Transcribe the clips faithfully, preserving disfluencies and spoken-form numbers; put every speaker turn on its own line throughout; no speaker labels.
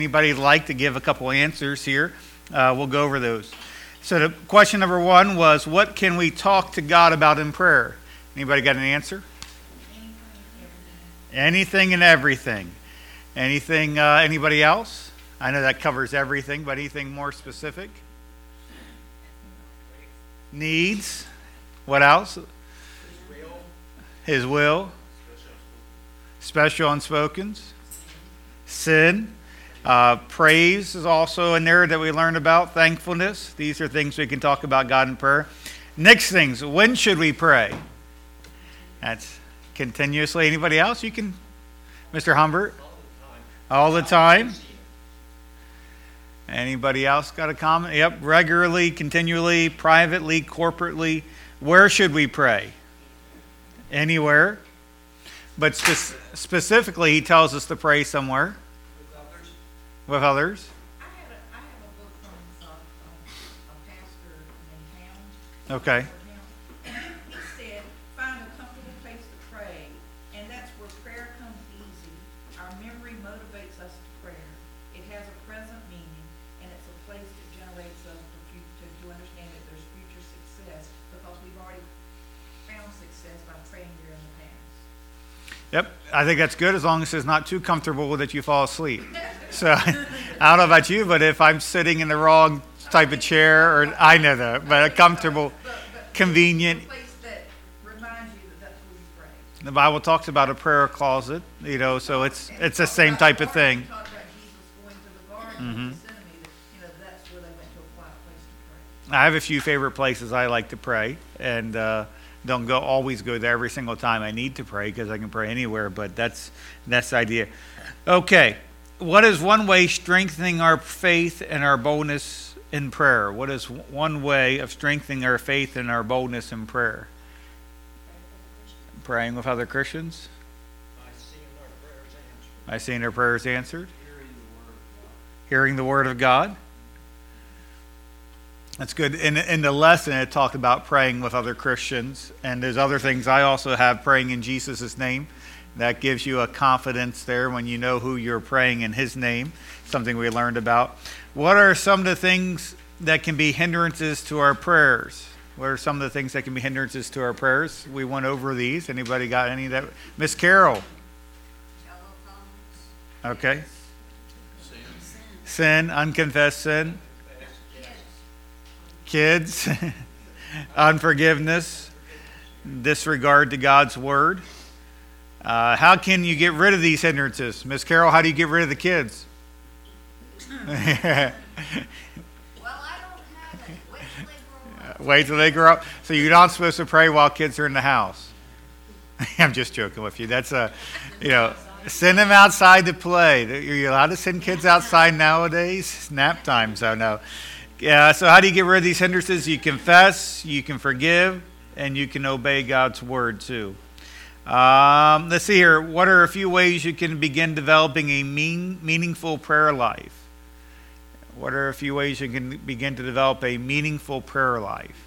Anybody like to give a couple answers here? Uh, we'll go over those. So the question number one was, what can we talk to God about in prayer? Anybody got an answer? Anything and everything. Anything, uh, anybody else? I know that covers everything, but anything more specific? Needs. What else? His will. His will. Special unspokens. Sin. Uh, praise is also in there that we learned about. Thankfulness. These are things we can talk about God in prayer. Next things, when should we pray? That's continuously. Anybody else? You can, Mister Humbert? All the time. All the time. Anybody else got a comment? Yep, regularly, continually, privately, corporately. Where should we pray? Anywhere. But spe- specifically, he tells us to pray somewhere. With others?
I have a, I have a book from uh, a pastor in town.
Okay.
He said, find a comfortable place to pray, and that's where prayer comes easy. Our memory motivates us to prayer. It has a present meaning, and it's a place that generates us for future, to, to understand that there's future success, because we've already found success by praying there in the past.
Yep, I think that's good as long as it's not too comfortable that you fall asleep. So, I don't know about you, but if I'm sitting in the wrong type of chair, or I know that, but a comfortable,
but, but
convenient.
A place that reminds you that that's where you pray.
The Bible talks about a prayer closet, you know, so it's it's the same type of thing.
Talk about Jesus going to the garden
Mm-hmm.
of Gethsemane, you know, that's where they went to a quiet place to pray.
I have a few favorite places I like to pray, and uh, don't go always go there every single time I need to pray, because I can pray anywhere. But that's that's the idea. Okay. What is one way strengthening our faith and our boldness in prayer? What is one way of strengthening our faith and our boldness in prayer? Praying with other Christians. By seeing our prayers answered. Hearing the word of God. That's good. In, in the lesson, it talked about praying with other Christians. And there's other things I also have, praying in Jesus' name. That gives you a confidence there when you know who you're praying in his name, something we learned about. What are some of the things that can be hindrances to our prayers? What are some of the things that can be hindrances to our prayers? We went over these. Anybody got any of that? Miss Carol. Okay. Sin. Sin, unconfessed sin. Kids. Unforgiveness. Disregard to God's word. Uh, how can you get rid of these hindrances? Miss Carol, how do you get rid of the kids?
Well, I don't have it. Wait till they grow up.
Wait till they grow up. So you're not supposed to pray while kids are in the house. I'm just joking with you. That's a, you know, send them outside to play. Are you allowed to send kids outside nowadays? Nap time, so no. Yeah, so how do you get rid of these hindrances? You confess, you can forgive, and you can obey God's word too. Um, let's see here. What are a few ways you can begin developing a mean, meaningful prayer life? What are a few ways you can begin to develop a meaningful prayer life?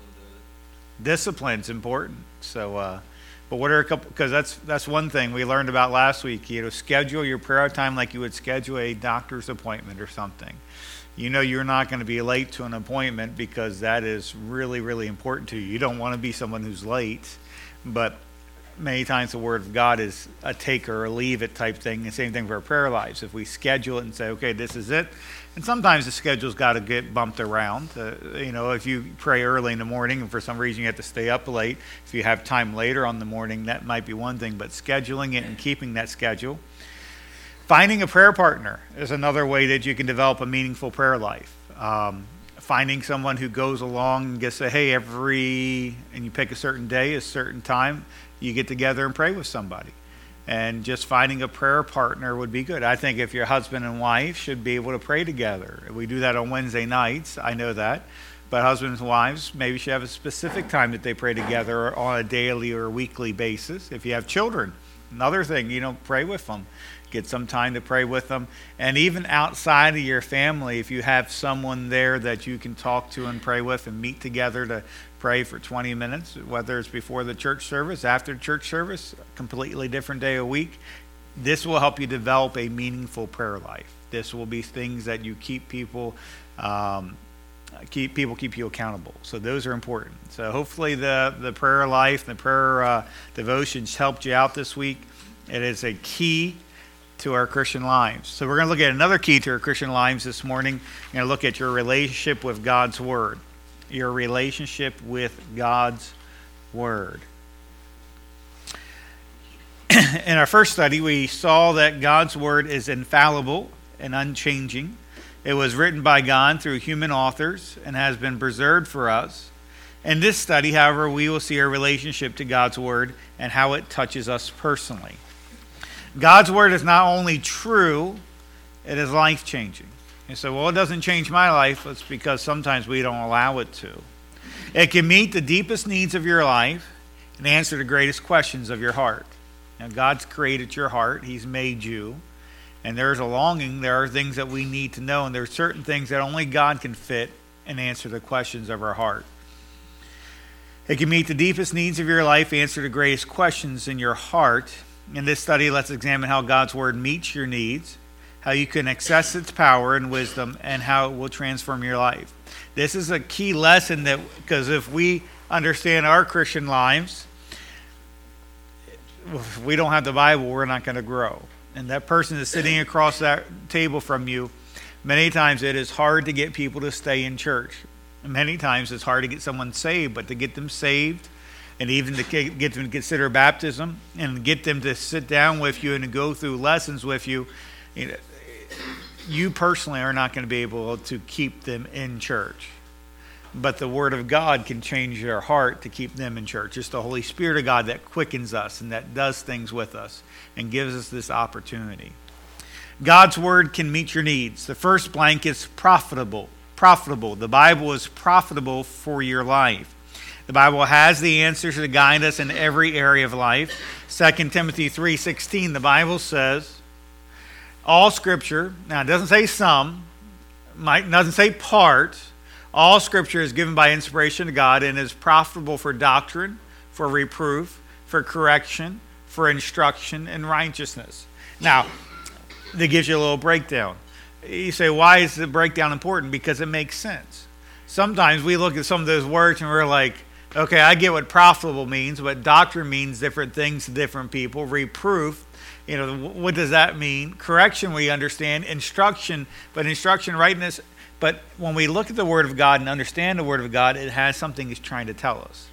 Discipline's important. So, uh, but what are a couple? Because that's that's one thing we learned about last week. You know, schedule your prayer time like you would schedule a doctor's appointment or something. You know, you're not going to be late to an appointment because that is really, really important to you. You don't want to be someone who's late, but many times the word of God is a take or a leave it type thing. The same thing for our prayer lives. If we schedule it and say, okay, this is it. And sometimes the schedule's got to get bumped around. Uh, you know, if you pray early in the morning and for some reason you have to stay up late, if you have time later on the morning, that might be one thing. But scheduling it and keeping that schedule. Finding a prayer partner is another way that you can develop a meaningful prayer life. Um, finding someone who goes along and gets say, hey, every, and you pick a certain day, a certain time, you get together and pray with somebody. And just finding a prayer partner would be good. I think if your husband and wife should be able to pray together. We do that on Wednesday nights, I know that. But husbands and wives maybe should have a specific time that they pray together on a daily or weekly basis. If you have children, another thing, you know, pray with them. Get some time to pray with them. And even outside of your family, if you have someone there that you can talk to and pray with and meet together to pray for twenty minutes, whether it's before the church service, after the church service, a completely different day a week, this will help you develop a meaningful prayer life. This will be things that you keep people, um, keep people keep you accountable. So those are important. So hopefully the, the prayer life, the prayer uh, devotions helped you out this week. It is a key to our Christian lives. So we're going to look at another key to our Christian lives this morning. We're going to look at your relationship with God's Word. Your relationship with God's Word. In our first study, we saw that God's Word is infallible and unchanging. It was written by God through human authors and has been preserved for us. In this study, however, we will see our relationship to God's Word and how it touches us personally. God's Word is not only true, it is life-changing. You say, well, it doesn't change my life. It's because sometimes we don't allow it to. It can meet the deepest needs of your life and answer the greatest questions of your heart. Now, God's created your heart. He's made you. And there's a longing. There are things that we need to know. And there are certain things that only God can fit and answer the questions of our heart. It can meet the deepest needs of your life, answer the greatest questions in your heart. In this study, let's examine how God's Word meets your needs, how you can access its power and wisdom, and how it will transform your life. This is a key lesson that, because if we understand our Christian lives, if we don't have the Bible, we're not going to grow. And that person is sitting across that table from you. Many times it is hard to get people to stay in church. Many times it's hard to get someone saved, but to get them saved, and even to get them to consider baptism and get them to sit down with you and to go through lessons with you, you know, you personally are not going to be able to keep them in church. But the Word of God can change their heart to keep them in church. It's the Holy Spirit of God that quickens us and that does things with us and gives us this opportunity. God's Word can meet your needs. The first blank is profitable. Profitable. The Bible is profitable for your life. The Bible has the answers to guide us in every area of life. Second Timothy three sixteen, the Bible says, all Scripture, now it doesn't say some, it doesn't say part, all Scripture is given by inspiration to God and is profitable for doctrine, for reproof, for correction, for instruction in righteousness. Now, that gives you a little breakdown. You say, why is the breakdown important? Because it makes sense. Sometimes we look at some of those words and we're like, okay, I get what profitable means, but doctrine means different things to different people. Reproof, you know, what does that mean? Correction, we understand. Instruction, but instruction, rightness. But when we look at the Word of God and understand the Word of God, it has something it's trying to tell us.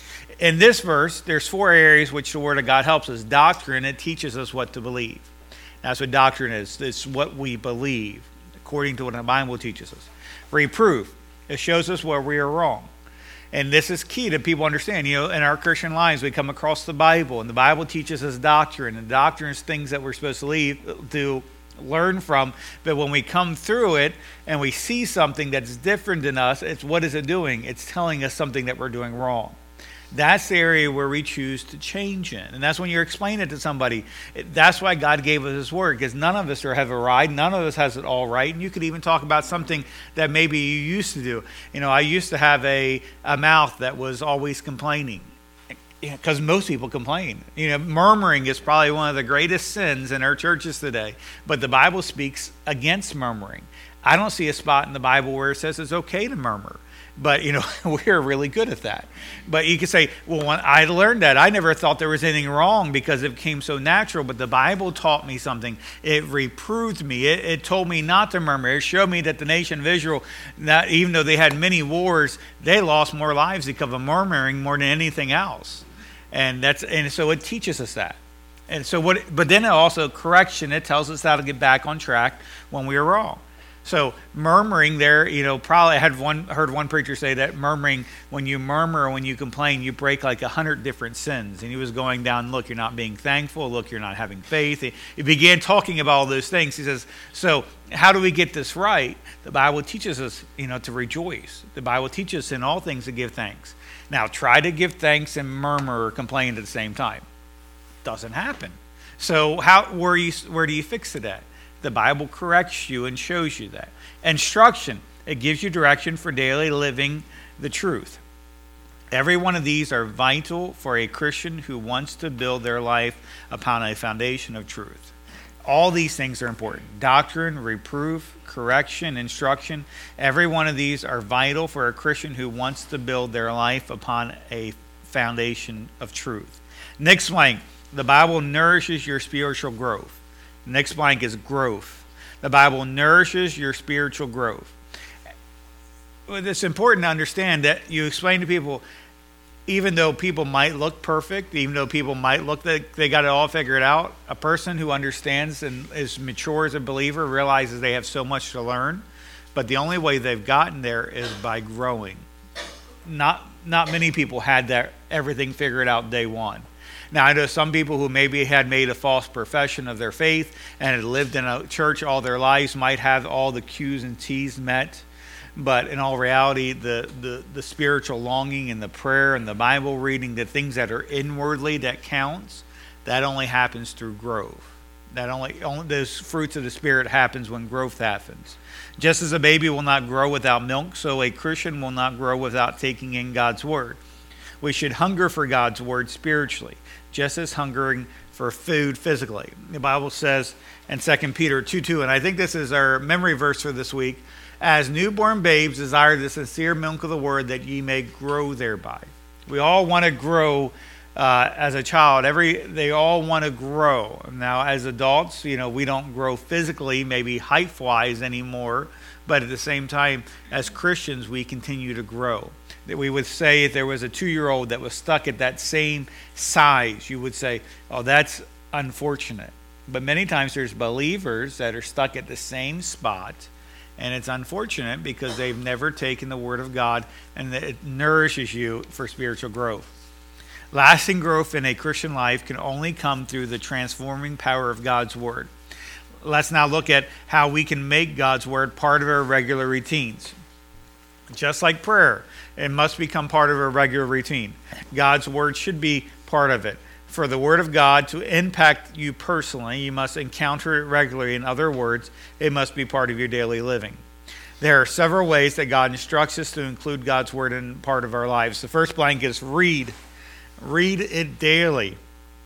In this verse, there's four areas which the Word of God helps us. Doctrine, it teaches us what to believe. That's what doctrine is. It's what we believe, according to what the Bible teaches us. Reproof, it shows us where we are wrong. And this is key to people understand. You know, in our Christian lives, we come across the Bible, and the Bible teaches us doctrine. And doctrine is things that we're supposed to leave, to learn from. But when we come through it and we see something that's different than us, it's what is it doing? It's telling us something that we're doing wrong. That's the area where we choose to change in. And that's when you're explaining it to somebody. That's why God gave us His Word, because none of us are have a right. None of us has it all right. And you could even talk about something that maybe you used to do. You know, I used to have a, a mouth that was always complaining, because most people complain. You know, murmuring is probably one of the greatest sins in our churches today. But the Bible speaks against murmuring. I don't see a spot in the Bible where it says it's okay to murmur. But, you know, we're really good at that. But you could say, well, when I learned that, I never thought there was anything wrong because it became so natural. But the Bible taught me something. It reproved me. It, it told me not to murmur. It showed me that the nation of Israel, that even though they had many wars, they lost more lives because of murmuring more than anything else. And that's and so it teaches us that. And so what? But then it also correction. It tells us how to get back on track when we are wrong. So murmuring there, you know, probably I had one heard one preacher say that murmuring, when you murmur, when you complain, you break like a hundred different sins. And he was going down, look, you're not being thankful. Look, you're not having faith. He, he began talking about all those things. He says, so how do we get this right? The Bible teaches us, you know, to rejoice. The Bible teaches us in all things to give thanks. Now, try to give thanks and murmur or complain at the same time. Doesn't happen. So how where you where do you fix it at? The Bible corrects you and shows you that. Instruction, it gives you direction for daily living the truth. Every one of these are vital for a Christian who wants to build their life upon a foundation of truth. All these things are important. Doctrine, reproof, correction, instruction. Every one of these are vital for a Christian who wants to build their life upon a foundation of truth. Next blank, the Bible nourishes your spiritual growth. Next blank is growth. The Bible nourishes your spiritual growth. It's important to understand that you explain to people, even though people might look perfect, even though people might look like they got it all figured out, a person who understands and is mature as a believer realizes they have so much to learn, but the only way they've gotten there is by growing. Not not many people had that everything figured out day one. Now, I know some people who maybe had made a false profession of their faith and had lived in a church all their lives might have all the Q's and T's met. But in all reality, the, the, the spiritual longing and the prayer and the Bible reading, the things that are inwardly that counts, that only happens through growth. That only, only those fruits of the Spirit happens when growth happens. Just as a baby will not grow without milk, so a Christian will not grow without taking in God's Word. We should hunger for God's Word spiritually, just as hungering for food physically. The Bible says in Second Peter two two, and I think this is our memory verse for this week, as newborn babes desire the sincere milk of the word that ye may grow thereby. We all want to grow uh, as a child. Every They all want to grow. Now, as adults, you know, we don't grow physically, maybe height-wise anymore, but at the same time, as Christians, we continue to grow. That we would say if there was a two-year-old that was stuck at that same size, you would say, oh, that's unfortunate. But many times there's believers that are stuck at the same spot, and it's unfortunate because they've never taken the Word of God, and it nourishes you for spiritual growth. Lasting growth in a Christian life can only come through the transforming power of God's Word. Let's now look at how we can make God's Word part of our regular routines. Just like prayer, it must become part of our regular routine. God's Word should be part of it. For the Word of God to impact you personally, you must encounter it regularly. In other words, it must be part of your daily living. There are several ways that God instructs us to include God's Word in part of our lives. The first blank is read. Read it daily.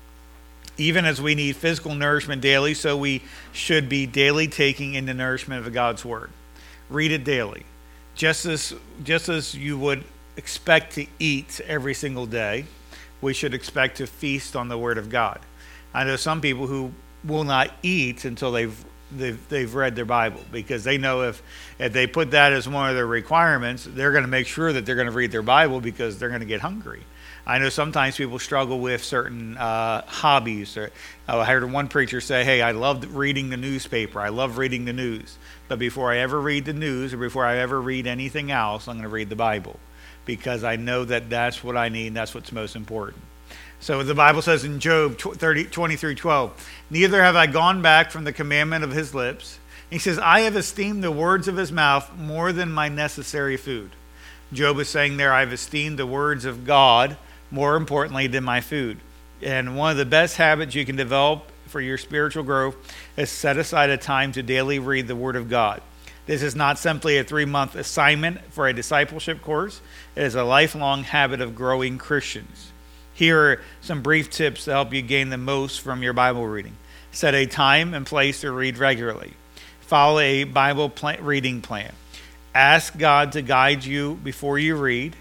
Even as we need physical nourishment daily, so we should be daily taking in the nourishment of God's Word. Read it daily. Just as, just as you would expect to eat every single day, we should expect to feast on the Word of God. I know some people who will not eat until they've they've, they've read their Bible, because they know if, if they put that as one of their requirements, they're going to make sure that they're going to read their Bible because they're going to get hungry. I know sometimes people struggle with certain uh, hobbies. Or, uh, I heard one preacher say, hey, I love reading the newspaper. I love reading the news. But before I ever read the news or before I ever read anything else, I'm going to read the Bible, because I know that that's what I need and that's what's most important. So the Bible says in Job thirty, twenty-three twelve, neither have I gone back from the commandment of his lips. He says, I have esteemed the words of his mouth more than my necessary food. Job is saying there, I've esteemed the words of God more importantly than my food. And one of the best habits you can develop for your spiritual growth is set aside a time to daily read the Word of God. This is not simply a three-month assignment for a discipleship course. It is a lifelong habit of growing Christians. Here are some brief tips to help you gain the most from your Bible reading. Set a time and place to read regularly. Follow a Bible plan, reading plan. Ask God to guide you before you read.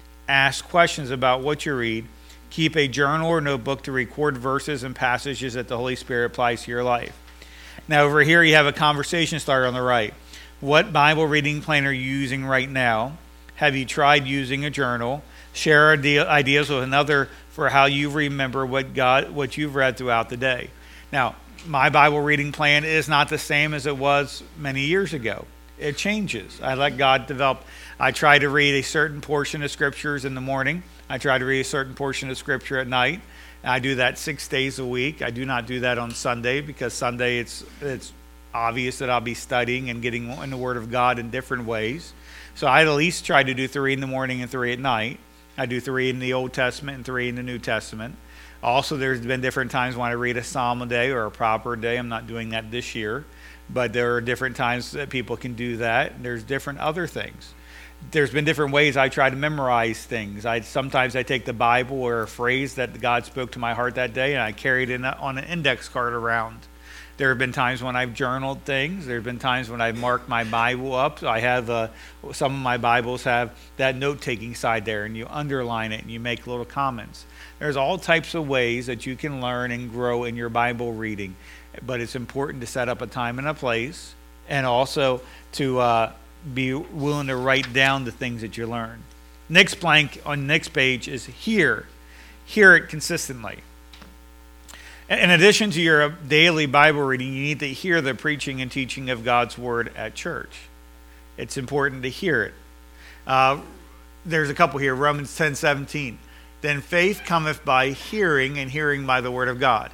Ask questions about what you read. Keep a journal or notebook to record verses and passages that the Holy Spirit applies to your life. Now over here you have a conversation starter on the right. What Bible reading plan are you using right now? Have you tried using a journal? Share ideas with another for how you remember what God, what you've read throughout the day. Now, my Bible reading plan is not the same as it was many years ago. It changes. I let God develop. I try to read a certain portion of scriptures in the morning. I try to read a certain portion of scripture at night. I do that six days a week. I do not do that on Sunday, because Sunday it's it's obvious that I'll be studying and getting in the Word of God in different ways. So I at least try to do three in the morning and three at night. I do three in the Old Testament and three in the New Testament. Also, there's been different times when I read a psalm a day or a proper day. I'm not doing that this year. But there are different times that people can do that. There's different other things. There's been different ways I try to memorize things. I Sometimes I take the Bible or a phrase that God spoke to my heart that day, and I carry it in on an index card around. There have been times when I've journaled things. There have been times when I've marked my Bible up. I have uh, some of my Bibles have that note-taking side there, and you underline it and you make little comments. There's all types of ways that you can learn and grow in your Bible reading, but it's important to set up a time and a place, and also to uh, be willing to write down the things that you learn. Next blank on next page is hear. Hear it consistently. In addition to your daily Bible reading, you need to hear the preaching and teaching of God's Word at church. It's important to hear it. Uh, there's a couple here, Romans ten seventeen. Then faith cometh by hearing, and hearing by the Word of God.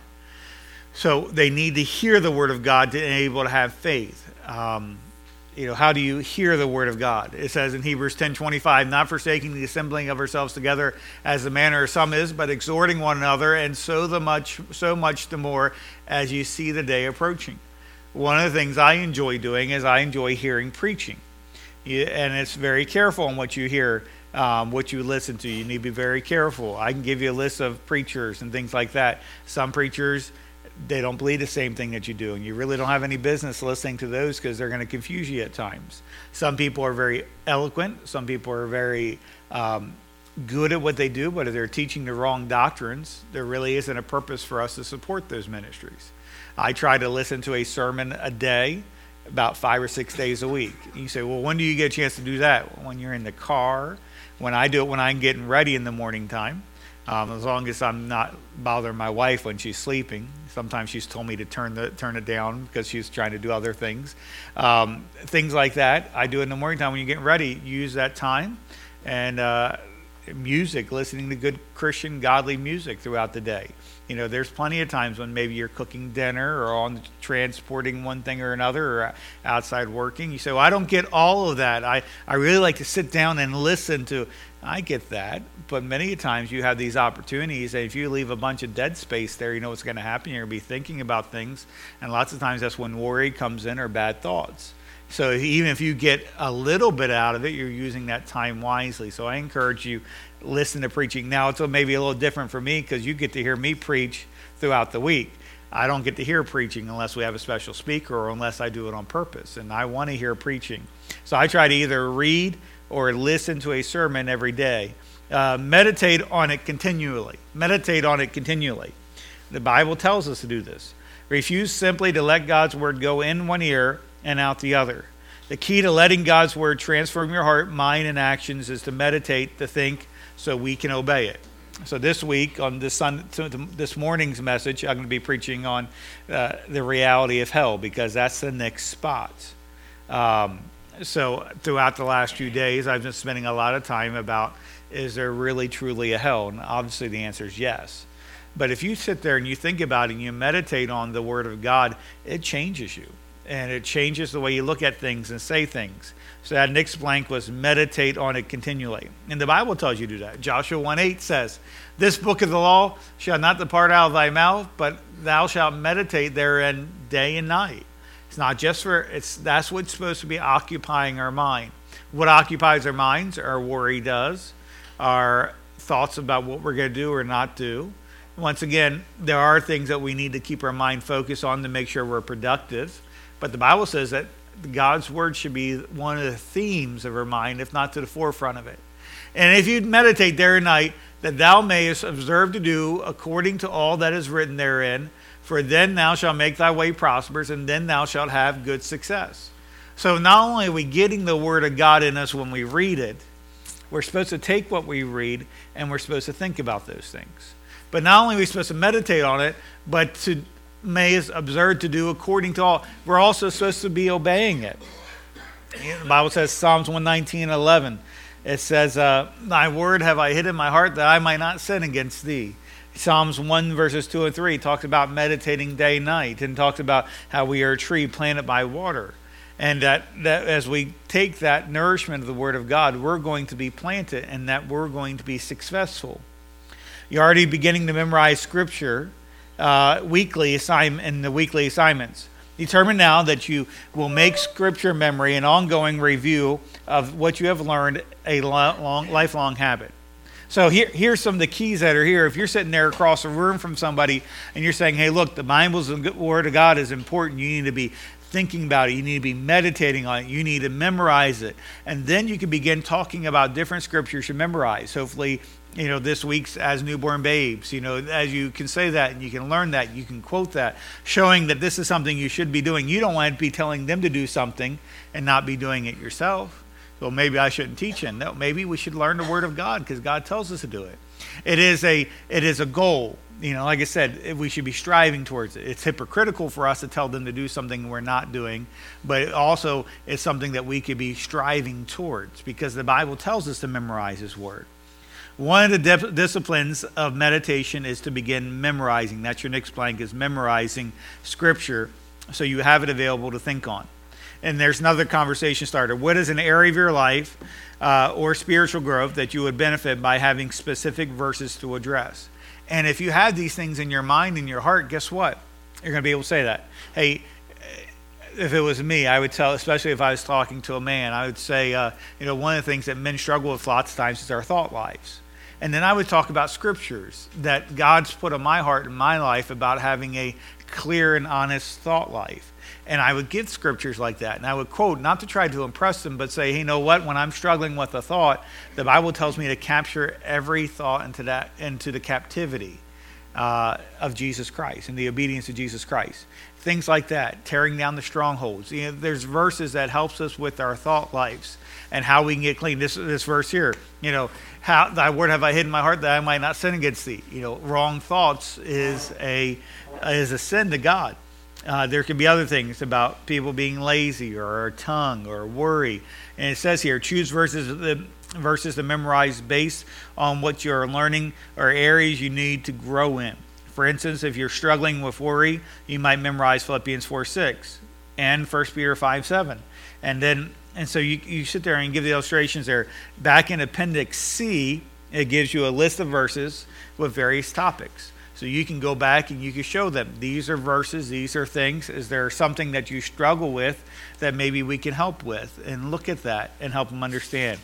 So they need to hear the Word of God to be able to have faith. Um, you know, how do you hear the Word of God? It says in Hebrews ten twenty-five, not forsaking the assembling of ourselves together as the manner of some is, but exhorting one another, and so the much, so much the more as you see the day approaching. One of the things I enjoy doing is I enjoy hearing preaching. You, and it's very careful on what you hear, um, what you listen to. You need to be very careful. I can give you a list of preachers and things like that. Some preachers, they don't believe the same thing that you do, and you really don't have any business listening to those because they're going to confuse you at times. Some people are very eloquent. Some people are very um, good at what they do, but if they're teaching the wrong doctrines, there really isn't a purpose for us to support those ministries. I try to listen to a sermon a day, about five or six days a week. You say, well, when do you get a chance to do that? When you're in the car. When I do it when I'm getting ready in the morning time. Um, as long as I'm not bothering my wife when she's sleeping. Sometimes she's told me to turn the turn it down because she's trying to do other things. Um, things like that. I do it in the morning time when you're getting ready. Use that time. And uh, music, listening to good Christian, godly music throughout the day. You know, there's plenty of times when maybe you're cooking dinner or on transporting one thing or another or outside working. You say, well, I don't get all of that. I, I really like to sit down and listen to. I get that. But many times you have these opportunities, and if you leave a bunch of dead space there, you know what's going to happen. You're going to be thinking about things. And lots of times that's when worry comes in or bad thoughts. So even if you get a little bit out of it, you're using that time wisely. So I encourage you, listen to preaching. Now, it's maybe a little different for me because you get to hear me preach throughout the week. I don't get to hear preaching unless we have a special speaker or unless I do it on purpose. And I want to hear preaching. So I try to either read or listen to a sermon every day. Uh, meditate on it continually. Meditate on it continually. The Bible tells us to do this. Refuse simply to let God's word go in one ear and out the other. The key to letting God's word transform your heart, mind, and actions is to meditate, to think, so we can obey it. So this week, on this, sun, this morning's message, I'm going to be preaching on uh, the reality of hell, because that's the next spot. Um, so throughout the last few days, I've been spending a lot of time about, is there really truly a hell? And obviously the answer is yes. But if you sit there and you think about it and you meditate on the word of God, it changes you. And it changes the way you look at things and say things. So that next blank was meditate on it continually. And the Bible tells you to do that. Joshua one eight says, this book of the law shall not depart out of thy mouth, but thou shalt meditate therein day and night. It's not just for, it's that's what's supposed to be occupying our mind. What occupies our minds? Our worry does. Our thoughts about what we're going to do or not do. Once again, there are things that we need to keep our mind focused on to make sure we're productive. But the Bible says that God's word should be one of the themes of our mind, if not to the forefront of it. And if you meditate day and night, that thou mayest observe to do according to all that is written therein, for then thou shalt make thy way prosperous, and then thou shalt have good success. So not only are we getting the word of God in us when we read it, we're supposed to take what we read and we're supposed to think about those things. But not only are we supposed to meditate on it, but to may is observed to do according to all. We're also supposed to be obeying it. The Bible says, Psalms one nineteen eleven, it says, uh, thy word have I hid in my heart that I might not sin against thee. Psalms one verses two and three talks about meditating day and night, and talks about how we are a tree planted by water. And that, that as we take that nourishment of the word of God, we're going to be planted, and that we're going to be successful. You're already beginning to memorize scripture Uh, weekly assign in the weekly assignments. Determine now that you will make scripture memory an ongoing review of what you have learned a long, lifelong habit. So here, here's some of the keys that are here. If you're sitting there across the room from somebody and you're saying, hey, look, the Bible's the Word of God is important. You need to be thinking about it. You need to be meditating on it. You need to memorize it. And then you can begin talking about different scriptures you memorize. Hopefully, you know, this week's as newborn babes, you know, as you can say that and you can learn that, you can quote that, showing that this is something you should be doing. You don't want to be telling them to do something and not be doing it yourself. Well, maybe I shouldn't teach it. No, maybe we should learn the Word of God because God tells us to do it. It is a it is a goal. You know, like I said, we should be striving towards it. It's hypocritical for us to tell them to do something we're not doing, but it also is something that we could be striving towards because the Bible tells us to memorize His Word. One of the dip- disciplines of meditation is to begin memorizing. That's your next blank, is memorizing Scripture so you have it available to think on. And there's another conversation starter. What is an area of your life uh, or spiritual growth that you would benefit by having specific verses to address? And if you have these things in your mind and your heart, guess what? You're going to be able to say that. Hey, if it was me, I would tell, especially if I was talking to a man, I would say, uh, you know, one of the things that men struggle with lots of times is our thought lives. And then I would talk about scriptures that God's put on my heart and my life about having a clear and honest thought life. And I would give scriptures like that. And I would quote, not to try to impress them, but say, hey, you know what? When I'm struggling with a thought, the Bible tells me to capture every thought into that into the captivity uh, of Jesus Christ and the obedience of Jesus Christ. Things like that, tearing down the strongholds. You know, there's verses that helps us with our thought lives and how we can get clean. This this verse here, you know, how thy word have I hid in my heart that I might not sin against thee. You know, wrong thoughts is a is a sin to God. Uh, there can be other things about people being lazy or our tongue or worry. And it says here, choose verses, the verses to memorize based on what you're learning or areas you need to grow in. For instance, if you're struggling with worry, you might memorize Philippians four six and First Peter five seven. And then, and so you, you sit there and give the illustrations there. Back in Appendix C, it gives you a list of verses with various topics. So you can go back and you can show them, these are verses, these are things. Is there something that you struggle with that maybe we can help with? And look at that and help them understand.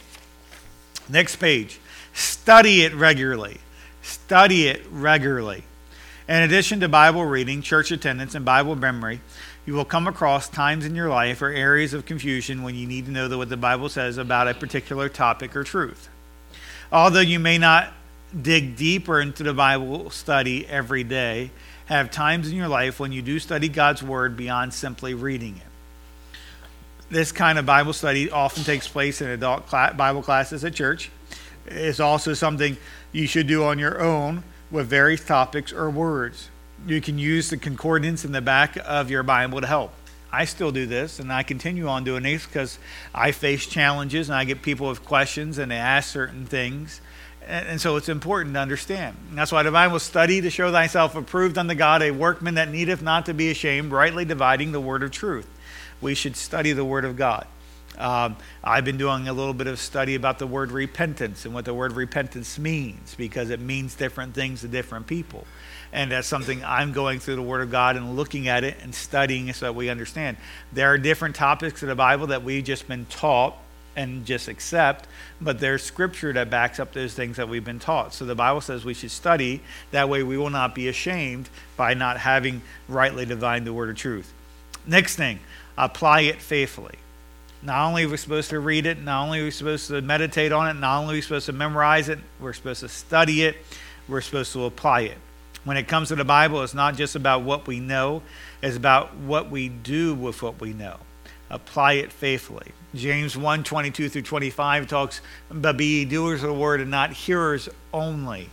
Next page, study it regularly. Study it regularly. In addition to Bible reading, church attendance, and Bible memory, you will come across times in your life or areas of confusion when you need to know what the Bible says about a particular topic or truth. Although you may not dig deeper into the Bible study every day, have times in your life when you do study God's Word beyond simply reading it. This kind of Bible study often takes place in adult Bible classes at church. It's also something you should do on your own with various topics or words. You can use the concordance in the back of your Bible to help. I still do this, and I continue on doing this because I face challenges and I get people with questions and they ask certain things. And so it's important to understand. And that's why the Bible, study to show thyself approved unto God, a workman that needeth not to be ashamed, rightly dividing the word of truth. We should study the word of God. Um, I've been doing a little bit of study about the word repentance and what the word repentance means, because it means different things to different people. And that's something I'm going through the Word of God and looking at it and studying so that we understand. There are different topics in the Bible that we've just been taught and just accept, but there's scripture that backs up those things that we've been taught. So the Bible says we should study, that way we will not be ashamed by not having rightly divined the word of truth. Next thing, apply it faithfully. Not only are we supposed to read it, not only are we supposed to meditate on it, not only are we supposed to memorize it, we're supposed to study it, we're supposed to apply it. When it comes to the Bible, it's not just about what we know, it's about what we do with what we know. Apply it faithfully. James one, twenty-two through twenty-five talks, but be ye doers of the word and not hearers only.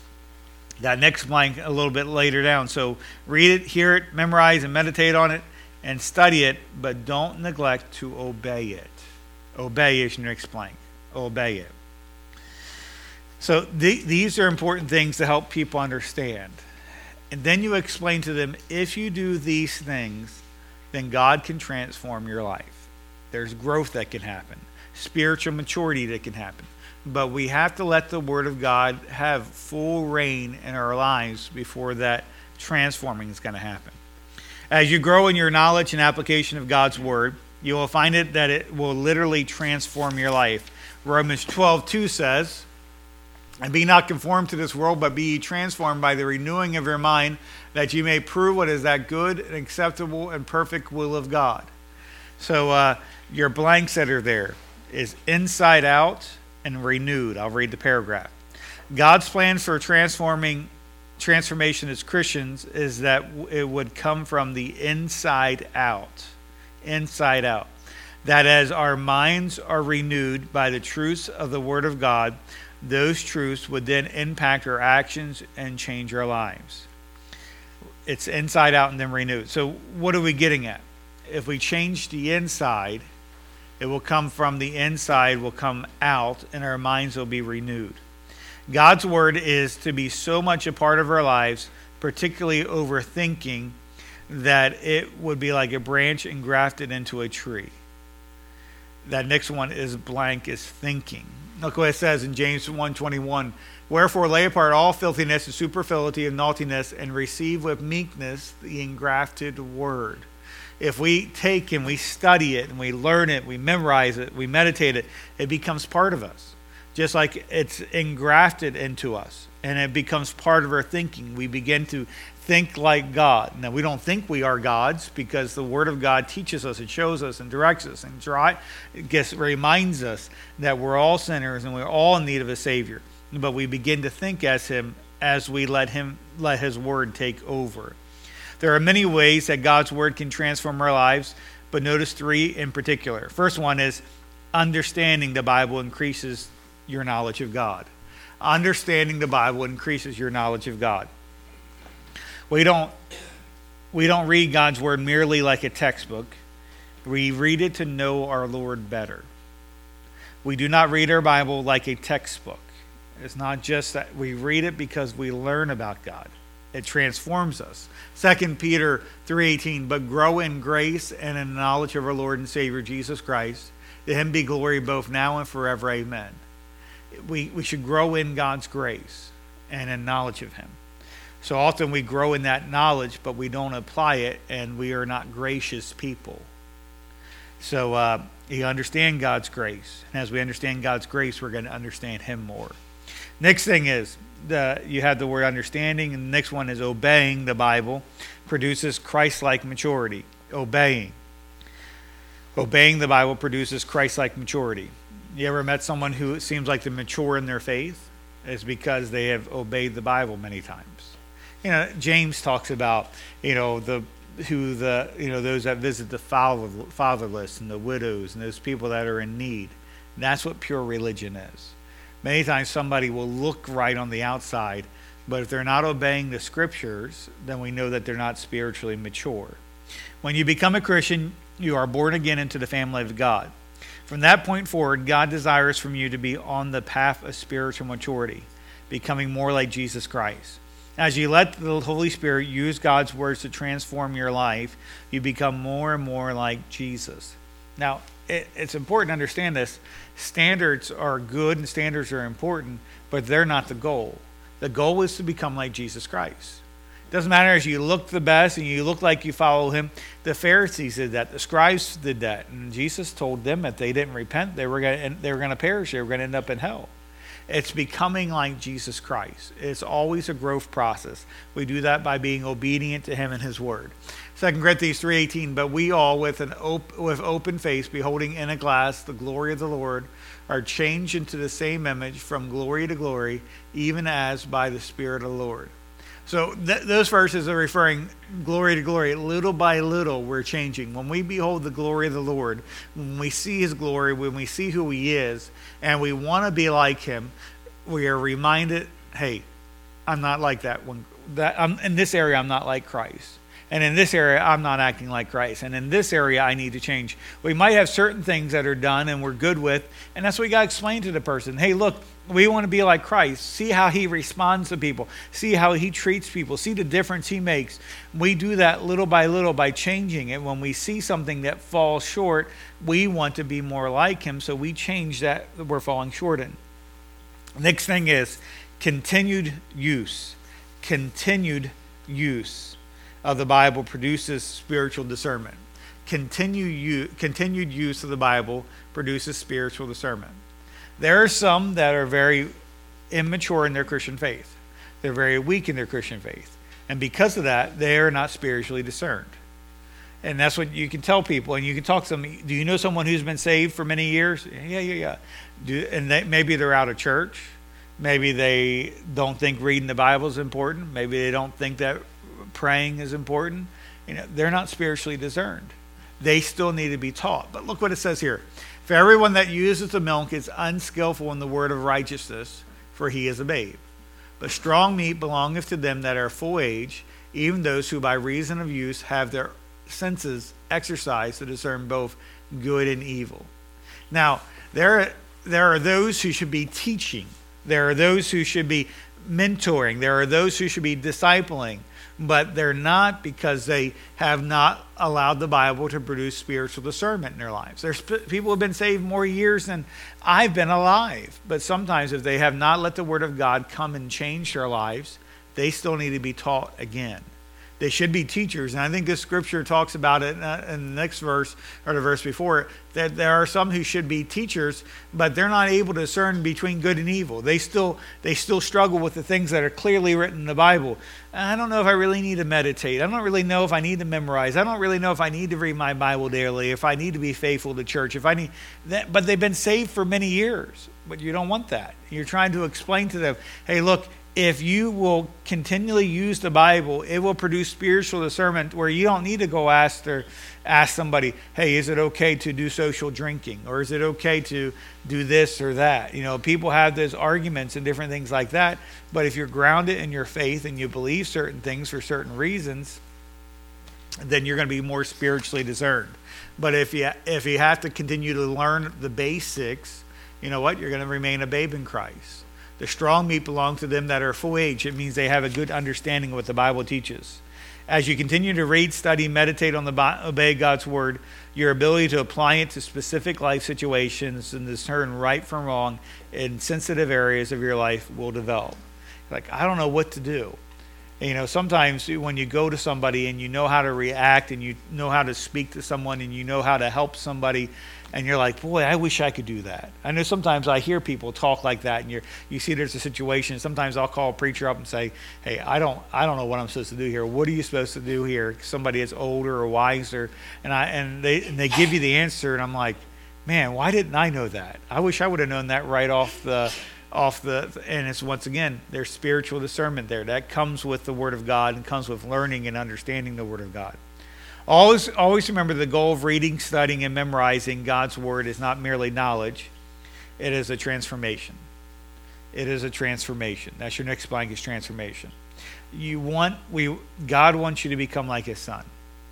That next blank a little bit later down. So read it, hear it, memorize and meditate on it, and study it, but don't neglect to obey it. Obey is your next blank. Obey it. So th- these are important things to help people understand. And then you explain to them, if you do these things, then God can transform your life. There's growth that can happen, spiritual maturity that can happen. But we have to let the Word of God have full reign in our lives before that transforming is going to happen. As you grow in your knowledge and application of God's Word, you will find it that it will literally transform your life. Romans twelve two says, And be not conformed to this world, but be ye transformed by the renewing of your mind, that you may prove what is that good and acceptable and perfect will of God. So uh, your blanks that are there is inside out and renewed. I'll read the paragraph. God's plan for transforming transformation as Christians is that it would come from the inside out. Inside out. That as our minds are renewed by the truths of the Word of God, those truths would then impact our actions and change our lives. It's inside out and then renewed. So what are we getting at? If we change the inside, it will come from the inside, will come out, and our minds will be renewed. God's Word is to be so much a part of our lives, particularly overthinking, that it would be like a branch engrafted into a tree. That next one is blank, is thinking. Look what it says in James one twenty-one. Wherefore lay apart all filthiness and superfluity and naughtiness, and receive with meekness the engrafted word. If we take and we study it and we learn it, we memorize it, we meditate it, it becomes part of us. Just like it's engrafted into us, and it becomes part of our thinking. We begin to think like God. Now, we don't think we are gods, because the Word of God teaches us and shows us and directs us and dry, gets, reminds us that we're all sinners and we're all in need of a Savior. But we begin to think as Him as we let Him let His Word take over. There are many ways that God's Word can transform our lives, but notice three in particular. First one is understanding the Bible increases your knowledge of God. Understanding the Bible increases your knowledge of God. We don't we don't read God's Word merely like a textbook. We read it to know our Lord better. We do not read our Bible like a textbook. It's not just that we read it because we learn about God. It transforms us. Second Peter three eighteen, but grow in grace and in knowledge of our Lord and Savior Jesus Christ. To Him be glory both now and forever. Amen. We, we should grow in God's grace and in knowledge of Him. So often we grow in that knowledge, but we don't apply it, and we are not gracious people. So uh, you understand God's grace. And as we understand God's grace, we're going to understand Him more. Next thing is, the, you have the word understanding, and the next one is obeying the Bible produces Christ-like maturity. Obeying. Obeying the Bible produces Christ-like maturity. You ever met someone who seems like they're mature in their faith? It's because they have obeyed the Bible many times. You know, James talks about, you know, the who the you know those that visit the father, fatherless and the widows and those people that are in need. And that's what pure religion is. Many times somebody will look right on the outside, but if they're not obeying the Scriptures, then we know that they're not spiritually mature. When you become a Christian, you are born again into the family of God. From that point forward, God desires from you to be on the path of spiritual maturity, becoming more like Jesus Christ. As you let the Holy Spirit use God's words to transform your life, you become more and more like Jesus. Now, it, it's important to understand this. Standards are good and standards are important, but they're not the goal. The goal is to become like Jesus Christ. It doesn't matter if you look the best and you look like you follow Him. The Pharisees did that. The scribes did that. And Jesus told them that they didn't repent, they were going to, they were going to perish. They were going to end up in hell. It's becoming like Jesus Christ. It's always a growth process. We do that by being obedient to Him and His Word. Second Corinthians three eighteen, but we all with an op- with open face, beholding in a glass the glory of the Lord, are changed into the same image from glory to glory, even as by the Spirit of the Lord. So th- those verses are referring glory to glory. Little by little, we're changing. When we behold the glory of the Lord, when we see His glory, when we see who He is, and we want to be like Him, we are reminded, hey, I'm not like that one. That I'm, in this area, I'm not like Christ. And in this area, I'm not acting like Christ. And in this area, I need to change. We might have certain things that are done and we're good with, and that's what we got to explain to the person. Hey, look, we want to be like Christ. See how He responds to people. See how He treats people. See the difference He makes. We do that little by little by changing it. When we see something that falls short, we want to be more like Him, so we change that we're falling short in. Next thing is continued use. Continued use of the Bible produces spiritual discernment. Continue u- continued use of the Bible produces spiritual discernment. There are some that are very immature in their Christian faith. They're very weak in their Christian faith. And because of that, they are not spiritually discerned. And that's what you can tell people. And you can talk to them. Do you know someone who's been saved for many years? Yeah, yeah, yeah. Do, and they, maybe they're out of church. Maybe they don't think reading the Bible is important. Maybe they don't think that praying is important. You know, they're not spiritually discerned. They still need to be taught. But look what it says here. For everyone that uses the milk is unskillful in the word of righteousness, for he is a babe. But strong meat belongeth to them that are full age, even those who by reason of use have their senses exercised to discern both good and evil. Now, there, there are those who should be teaching. There are those who should be mentoring. There are those who should be discipling. But they're not, because they have not allowed the Bible to produce spiritual discernment in their lives. There's people who have been saved more years than I've been alive. But sometimes if they have not let the Word of God come and change their lives, they still need to be taught again. They should be teachers. And I think this scripture talks about it in the next verse, or the verse before it, that there are some who should be teachers, but they're not able to discern between good and evil. They still they still struggle with the things that are clearly written in the Bible. I don't know if I really need to meditate. I don't really know if I need to memorize. I don't really know if I need to read my Bible daily, if I need to be faithful to church, if I need that. But they've been saved for many years. But you don't want that. You're trying to explain to them, hey, look, if you will continually use the Bible, it will produce spiritual discernment where you don't need to go ask or ask somebody, hey, is it okay to do social drinking? Or is it okay to do this or that? You know, people have those arguments and different things like that. But if you're grounded in your faith and you believe certain things for certain reasons, then you're going to be more spiritually discerned. But if you, if you have to continue to learn the basics, you know what? You're going to remain a babe in Christ. The strong meat belongs to them that are full age. It means they have a good understanding of what the Bible teaches. As you continue to read, study, meditate on the obey God's word, your ability to apply it to specific life situations and discern right from wrong in sensitive areas of your life will develop. Like, I don't know what to do. And, you know, sometimes when you go to somebody and you know how to react and you know how to speak to someone and you know how to help somebody, and you're like, boy, I wish I could do that. I know sometimes I hear people talk like that, and you you see there's a situation. Sometimes I'll call a preacher up and say, hey, I don't I don't know what I'm supposed to do here. What are you supposed to do here? Somebody that's older or wiser, and I and they and they give you the answer, and I'm like, man, why didn't I know that? I wish I would have known that right off the off the. And it's once again, there's spiritual discernment there that comes with the Word of God and comes with learning and understanding the Word of God. Always, always remember the goal of reading, studying, and memorizing God's Word is not merely knowledge. It is a transformation. It is a transformation. That's your next blank is transformation. You want we God wants you to become like His Son.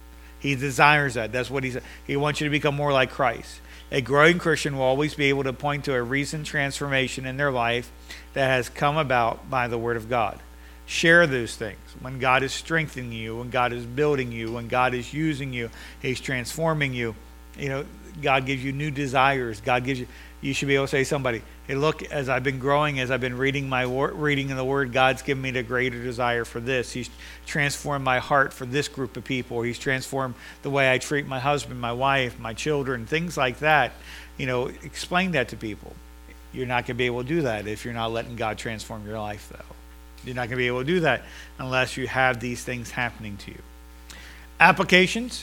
He desires that. That's what He said. He wants you to become more like Christ. A growing Christian will always be able to point to a recent transformation in their life that has come about by the Word of God. Share those things. When God is strengthening you, when God is building you, when God is using you, He's transforming you. You know, God gives you new desires. God gives you, you should be able to say to somebody, hey, look, as I've been growing, as I've been reading my wor- reading in the Word, God's given me the greater desire for this. He's transformed my heart for this group of people. He's transformed the way I treat my husband, my wife, my children, things like that. You know, explain that to people. You're not going to be able to do that if you're not letting God transform your life, though. You're not going to be able to do that unless you have these things happening to you. Applications.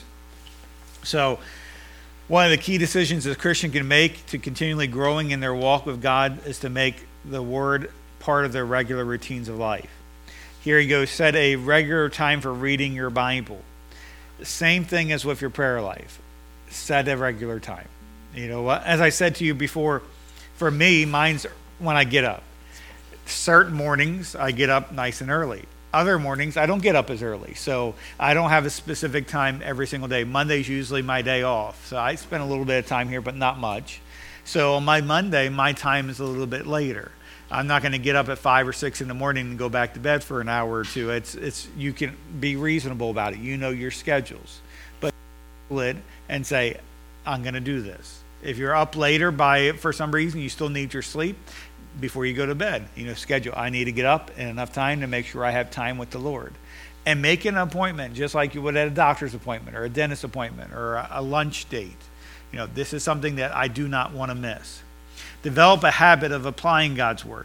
So one of the key decisions a Christian can make to continually growing in their walk with God is to make the Word part of their regular routines of life. Here he goes, set a regular time for reading your Bible. The same thing as with your prayer life. Set a regular time. You know, as I said to you before, for me, mine's when I get up. Certain mornings, I get up nice and early. Other mornings, I don't get up as early. So I don't have a specific time every single day. Monday's usually my day off. So I spend a little bit of time here, but not much. So on my Monday, my time is a little bit later. I'm not going to get up at five or six in the morning and go back to bed for an hour or two. It's it's you can be reasonable about it. You know your schedules. But it and say, I'm going to do this. If you're up later by for some reason, you still need your sleep. Before you go to bed, you know, schedule. I need to get up in enough time to make sure I have time with the Lord. And make an appointment just like you would at a doctor's appointment or a dentist appointment or a lunch date. You know, this is something that I do not want to miss. Develop a habit of applying God's Word.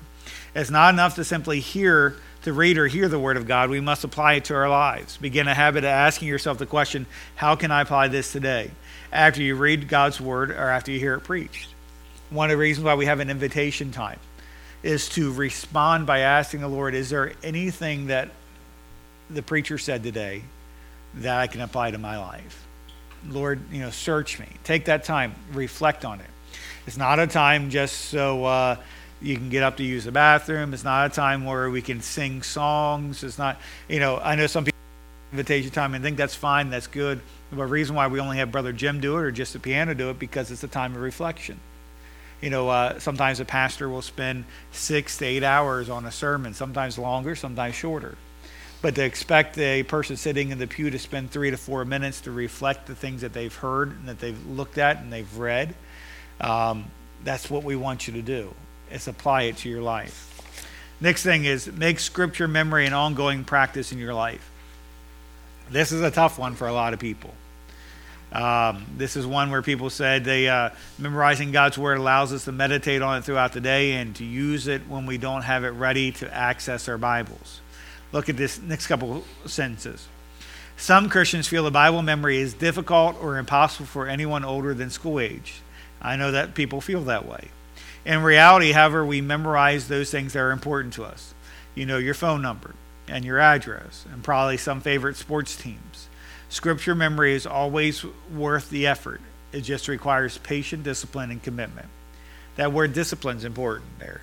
It's not enough to simply hear, to read or hear the Word of God. We must apply it to our lives. Begin a habit of asking yourself the question, how can I apply this today? After you read God's Word or after you hear it preached. One of the reasons why we have an invitation time is to respond by asking the Lord, is there anything that the preacher said today that I can apply to my life? Lord, you know, search me. Take that time, reflect on it. It's not a time just so uh, you can get up to use the bathroom. It's not a time where we can sing songs. It's not, you know, I know some people invitation time and think that's fine, that's good. But the reason why we only have Brother Jim do it or just the piano do it, because it's a time of reflection. You know, uh, sometimes a pastor will spend six to eight hours on a sermon, sometimes longer, sometimes shorter. But to expect a person sitting in the pew to spend three to four minutes to reflect the things that they've heard and that they've looked at and they've read, um, that's what we want you to do. Is apply it to your life. Next thing is make scripture memory an ongoing practice in your life. This is a tough one for a lot of people. Um, this is one where people said they uh, memorizing God's Word allows us to meditate on it throughout the day and to use it when we don't have it ready to access our Bibles. Look at this next couple sentences. Some Christians feel the Bible memory is difficult or impossible for anyone older than school age. I know that people feel that way. In reality, however, we memorize those things that are important to us. You know your phone number and your address and probably some favorite sports teams. Scripture memory is always worth the effort. It just requires patient discipline and commitment. That word discipline is important there.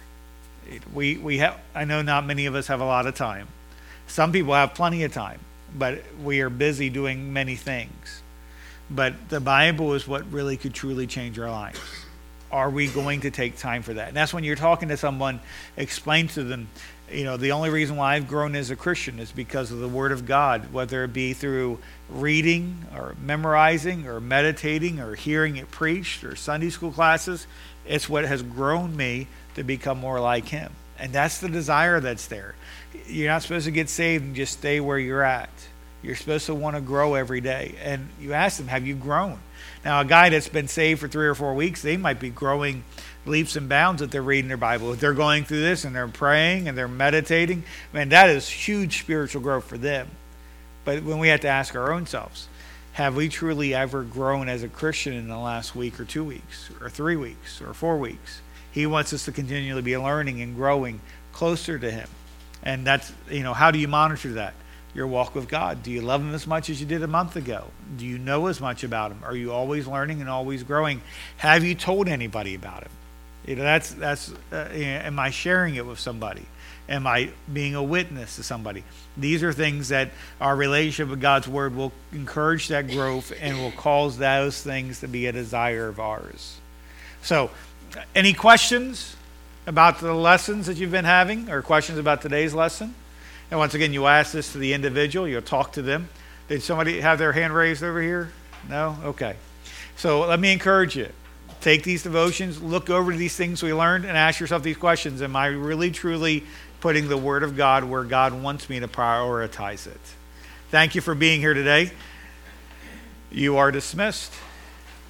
We we have. I know not many of us have a lot of time. Some people have plenty of time, but we are busy doing many things. But the Bible is what really could truly change our lives. Are we going to take time for that? And that's when you're talking to someone, explain to them, you know, the only reason why I've grown as a Christian is because of the Word of God, whether it be through reading or memorizing or meditating or hearing it preached or Sunday school classes. It's what has grown me to become more like Him. And that's the desire that's there. You're not supposed to get saved and just stay where you're at. You're supposed to want to grow every day. And you ask them, have you grown? Now, a guy that's been saved for three or four weeks, they might be growing leaps and bounds that they're reading their Bible. If they're going through this and they're praying and they're meditating, man, that is huge spiritual growth for them. But when we have to ask our own selves, have we truly ever grown as a Christian in the last week or two weeks or three weeks or four weeks? He wants us to continually be learning and growing closer to Him. And that's, you know, how do you monitor that? Your walk with God. Do you love Him as much as you did a month ago? Do you know as much about Him? Are you always learning and always growing? Have you told anybody about Him? You know, that's, that's uh, you know, am I sharing it with somebody? Am I being a witness to somebody? These are things that our relationship with God's Word will encourage that growth and will cause those things to be a desire of ours. So, any questions about the lessons that you've been having or questions about today's lesson? And once again, you ask this to the individual. You'll talk to them. Did somebody have their hand raised over here? No? Okay. So let me encourage you. Take these devotions, look over these things we learned, and ask yourself these questions. Am I really, truly putting the Word of God where God wants me to prioritize it? Thank you for being here today. You are dismissed.